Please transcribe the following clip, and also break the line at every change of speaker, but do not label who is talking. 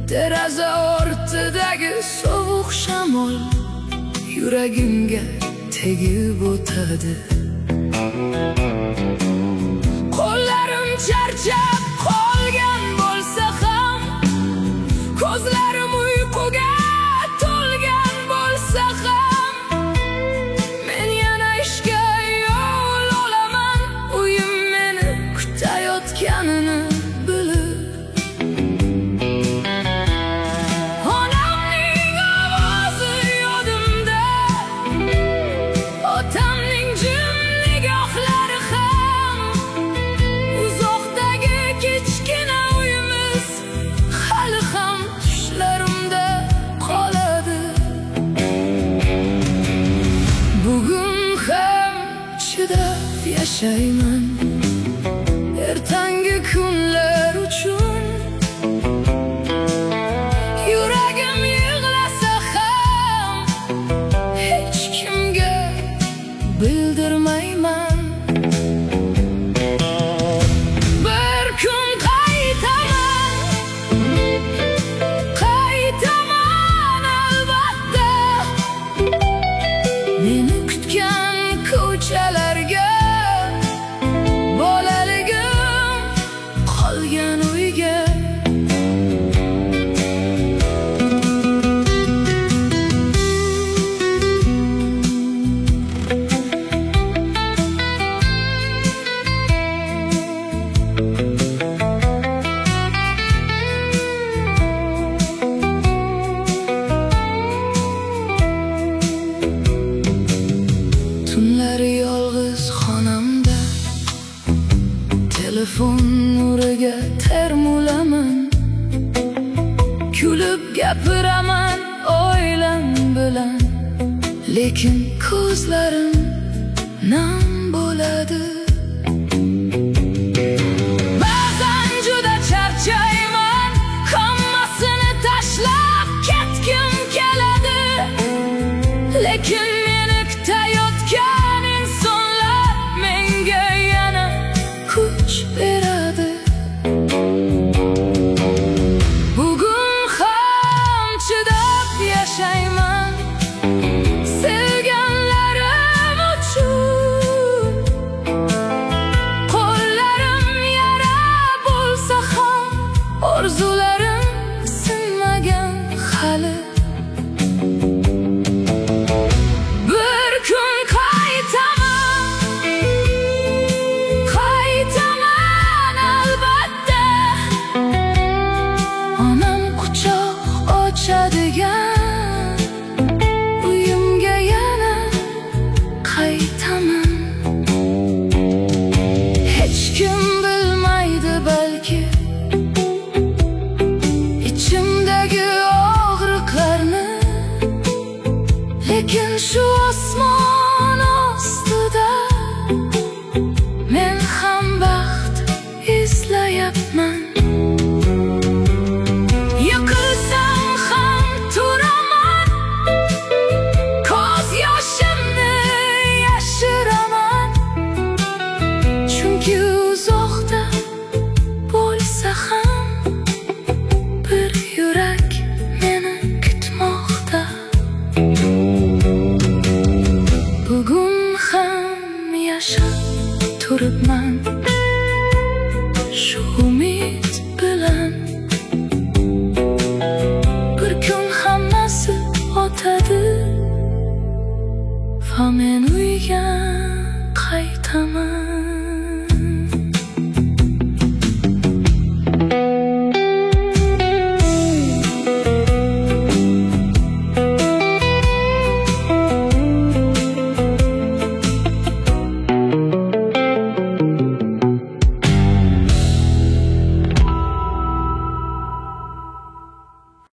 Deraza ortidagi sovuq shamol yuragimga tegib o'tadi. Qo'llarim charchab qolgan bo'lsa ham, ko'zlarim uyquga to'lgan bo'lsa ham, men yana ishga yo'l olaman, uyim meni kutayotganini bilib. Onamning ovozi yodimda, otamning jim nigohlari ham, uzoqdagi kichkina uyimiz hali ham tushlarimda qoladi. Bugun ham chidab yashayman ertangi kunlar uchun. Yuragim yig'lasa ham hech kimga bildirmayman. Bir kun qaytaman albatta, meni kutgan ko'chalarga, bolaligim qolgan uyga. Tunlari yolg'iz xonamda telefon nuriga termulaman, kulib gapiraman oilam bilan, lekin ko'zlarim nam bo'ladi. Ba'zan juda charchayman, hammasini tashlab ketgim keladi, lekin meni kutayotgan insonlar menga yana kuch beradi. Bugun ham chidab yashayman sevganlarim uchun. Qo'llarim yara bo'lsa ham orzularim